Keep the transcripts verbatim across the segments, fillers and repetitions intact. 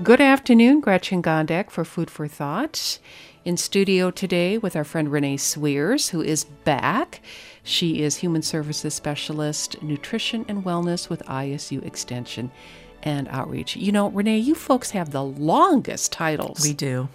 Good afternoon, Gretchen Gondek for Food for Thought. In studio today with our friend Renee Sweers, who is back. She is Human Services Specialist, Nutrition and Wellness with I S U Extension and Outreach. You know, Renee, you folks have the longest titles. We do.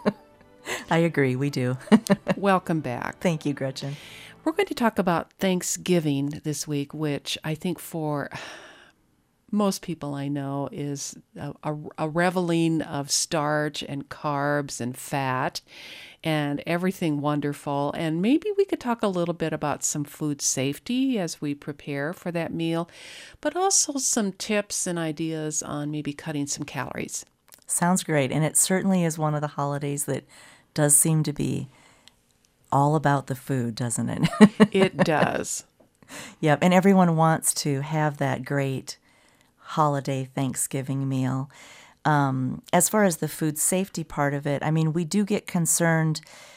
I agree, we do. Welcome back. Thank you, Gretchen. We're going to talk about Thanksgiving this week, which I think for most people I know is a, a, a reveling of starch and carbs and fat and everything wonderful. And maybe we could talk a little bit about some food safety as we prepare for that meal, but also some tips and ideas on maybe cutting some calories. Sounds great. And it certainly is one of the holidays that does seem to be all about the food, doesn't it? It does. Yep. And everyone wants to have that great holiday Thanksgiving meal. Um, as far as the food safety part of it, I mean, we do get concerned,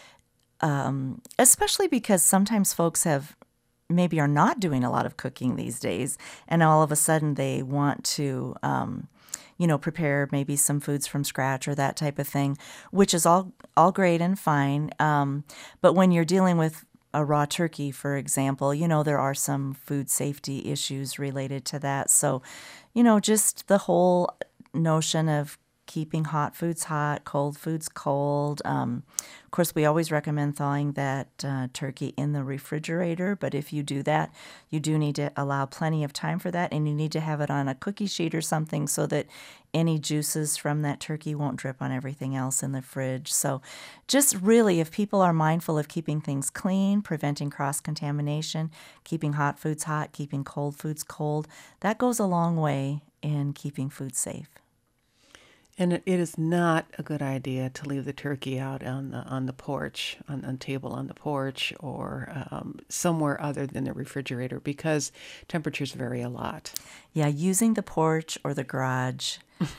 um, especially because sometimes folks have maybe are not doing a lot of cooking these days, and all of a sudden they want to, um, you know, prepare maybe some foods from scratch or that type of thing, which is all all great and fine. Um, but when you're dealing with a raw turkey, for example, you know, there are some food safety issues related to that. So, you know, just the whole notion of keeping hot foods hot, cold foods cold. Um, of course, we always recommend thawing that uh, turkey in the refrigerator, but if you do that, you do need to allow plenty of time for that, and you need to have it on a cookie sheet or something so that any juices from that turkey won't drip on everything else in the fridge. So just really, if people are mindful of keeping things clean, preventing cross-contamination, keeping hot foods hot, keeping cold foods cold, that goes a long way in keeping food safe. And it, it is not a good idea to leave the turkey out on the on the porch, on on table on the porch, or um, somewhere other than the refrigerator because temperatures vary a lot. Yeah, using the porch or the garage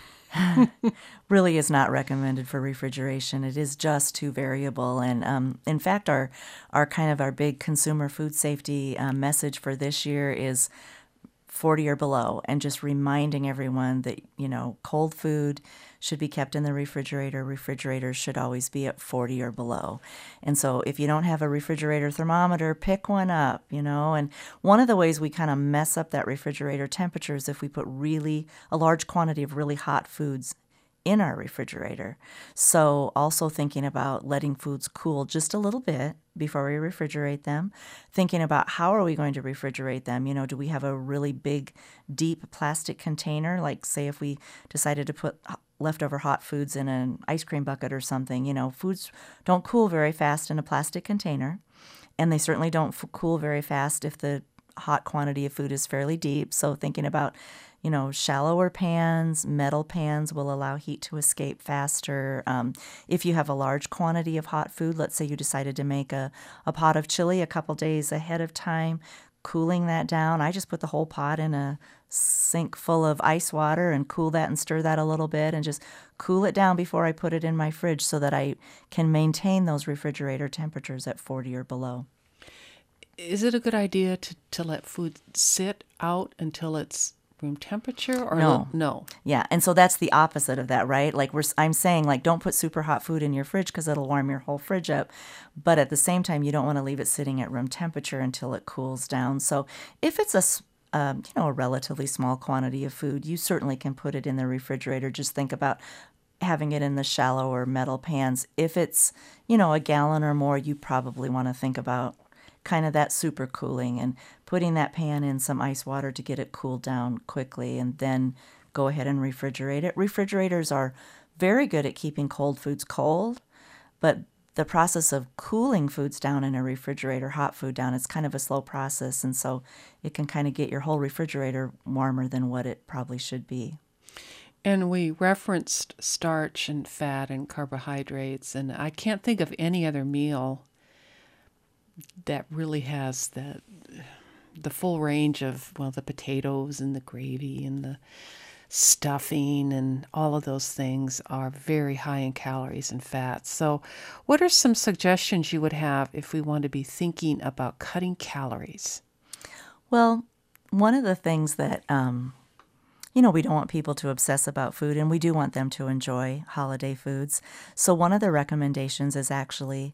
really is not recommended for refrigeration. It is just too variable. And um, in fact, our our kind of our big consumer food safety uh, message for this year is forty or below, and just reminding everyone that, you know, cold food should be kept in the refrigerator. Refrigerators should always be at forty or below. And so if you don't have a refrigerator thermometer, pick one up, you know. And one of the ways we kind of mess up that refrigerator temperature is if we put really a large quantity of really hot foods in our refrigerator. So also thinking about letting foods cool just a little bit before we refrigerate them, thinking about how are we going to refrigerate them. You know, do we have a really big, deep plastic container? Like say if we decided to put leftover hot foods in an ice cream bucket or something, you know, foods don't cool very fast in a plastic container, and they certainly don't f- cool very fast if the hot quantity of food is fairly deep. So thinking about, you know, shallower pans, metal pans will allow heat to escape faster. Um, if you have a large quantity of hot food, let's say you decided to make a, a pot of chili a couple days ahead of time, cooling that down. I just put the whole pot in a sink full of ice water and cool that and stir that a little bit and just cool it down before I put it in my fridge so that I can maintain those refrigerator temperatures at forty or below. Is it a good idea to, to let food sit out until it's room temperature or No. no? Yeah, and so that's the opposite of that, right? Like we're I'm saying, like, don't put super hot food in your fridge because it'll warm your whole fridge up. But at the same time, you don't want to leave it sitting at room temperature until it cools down. So if it's a s- um, you know, a relatively small quantity of food, you certainly can put it in the refrigerator. Just think about having it in the shallow or metal pans. If it's, you know, a gallon or more, you probably want to think about kind of that super cooling and putting that pan in some ice water to get it cooled down quickly, and then go ahead and refrigerate it. Refrigerators are very good at keeping cold foods cold, but the process of cooling foods down in a refrigerator, hot food down, it's kind of a slow process, and so it can kind of get your whole refrigerator warmer than what it probably should be. And we referenced starch and fat and carbohydrates, and I can't think of any other meal that really has the the full range of, well, the potatoes and the gravy and the stuffing and all of those things are very high in calories and fats. So what are some suggestions you would have if we want to be thinking about cutting calories? Well, one of the things that um, you know, we don't want people to obsess about food, and we do want them to enjoy holiday foods. So one of the recommendations is actually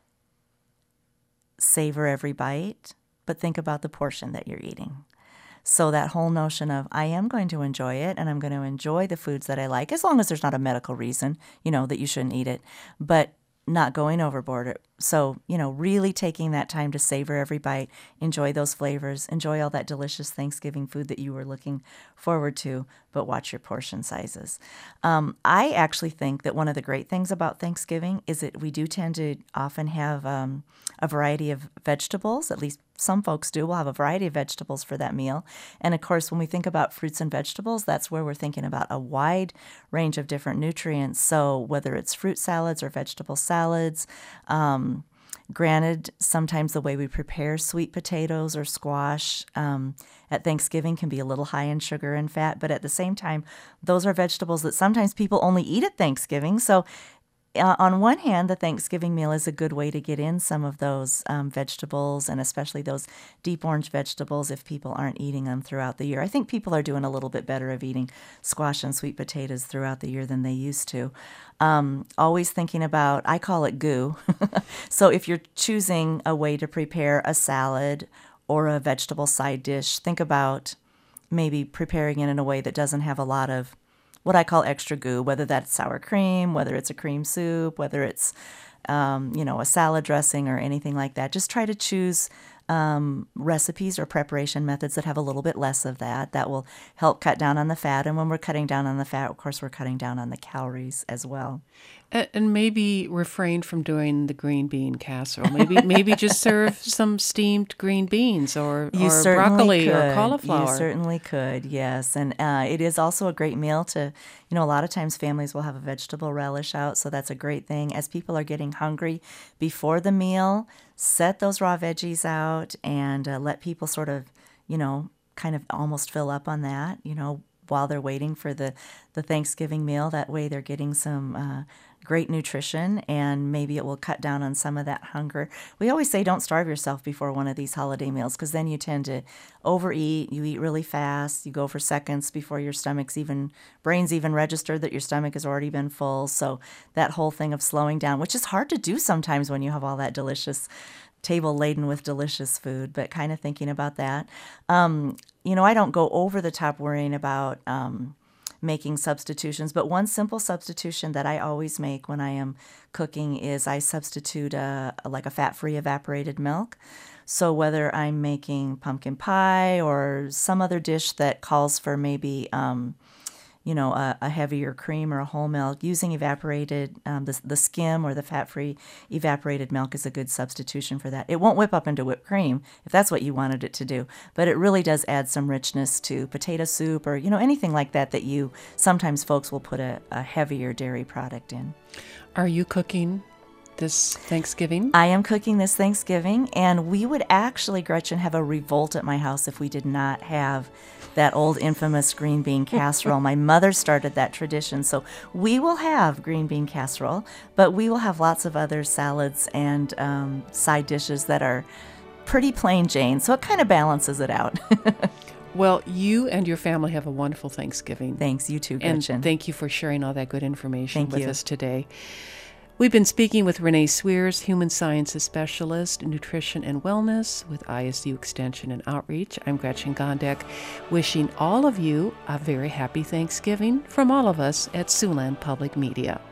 savor every bite, but think about the portion that you're eating. So that whole notion of I am going to enjoy it and I'm going to enjoy the foods that I like, as long as there's not a medical reason, you know, that you shouldn't eat it, but not going overboard. So, you know, really taking that time to savor every bite, enjoy those flavors, enjoy all that delicious Thanksgiving food that you were looking forward to, but watch your portion sizes. Um, I actually think that one of the great things about Thanksgiving is that we do tend to often have um, a variety of vegetables, at least some folks do. We'll have a variety of vegetables for that meal. And of course, when we think about fruits and vegetables, that's where we're thinking about a wide range of different nutrients. So whether it's fruit salads or vegetable salads, um, granted, sometimes the way we prepare sweet potatoes or squash um, at Thanksgiving can be a little high in sugar and fat, but at the same time, those are vegetables that sometimes people only eat at Thanksgiving. So Uh, on one hand, the Thanksgiving meal is a good way to get in some of those um, vegetables, and especially those deep orange vegetables if people aren't eating them throughout the year. I think people are doing a little bit better of eating squash and sweet potatoes throughout the year than they used to. Um, always thinking about, I call it goo. So if you're choosing a way to prepare a salad or a vegetable side dish, think about maybe preparing it in a way that doesn't have a lot of what I call extra goo, whether that's sour cream, whether it's a cream soup, whether it's, um, you know, a salad dressing or anything like that. Just try to choose um, recipes or preparation methods that have a little bit less of that. That will help cut down on the fat. And when we're cutting down on the fat, of course, we're cutting down on the calories as well. And maybe refrain from doing the green bean casserole. Maybe maybe just serve some steamed green beans or, You or certainly broccoli could. or cauliflower. You certainly could, yes. And uh, it is also a great meal to, you know, a lot of times families will have a vegetable relish out, so that's a great thing. As people are getting hungry before the meal, set those raw veggies out and uh, let people sort of, you know, kind of almost fill up on that, you know, while they're waiting for the, the Thanksgiving meal. That way they're getting some uh, great nutrition, and maybe it will cut down on some of that hunger. We always say don't starve yourself before one of these holiday meals, because then you tend to overeat. You eat really fast. You go for seconds before your stomach's even, brain's even registered that your stomach has already been full. So that whole thing of slowing down, which is hard to do sometimes when you have all that delicious table laden with delicious food, but kind of thinking about that. Um, you know, I don't go over the top worrying about um, making substitutions, but one simple substitution that I always make when I am cooking is I substitute a, like a fat-free evaporated milk. So whether I'm making pumpkin pie or some other dish that calls for maybe um, you know, a, a heavier cream or a whole milk, using evaporated, um, the, the skim or the fat-free evaporated milk is a good substitution for that. It won't whip up into whipped cream if that's what you wanted it to do, but it really does add some richness to potato soup or, you know, anything like that that you, sometimes folks will put a, a heavier dairy product in. Are you cooking this Thanksgiving? I am cooking this Thanksgiving, and we would actually, Gretchen, have a revolt at my house if we did not have that old infamous green bean casserole. My mother started that tradition, so we will have green bean casserole, but we will have lots of other salads and um, side dishes that are pretty plain Jane, so it kind of balances it out. Well, you and your family have a wonderful Thanksgiving. Thanks, you too, Gretchen. And thank you for sharing all that good information Thank with you. us today. We've been speaking with Renee Sweers, Human Sciences Specialist, Nutrition and Wellness with I S U Extension and Outreach. I'm Gretchen Gondek, wishing all of you a very happy Thanksgiving from all of us at Siouxland Public Media.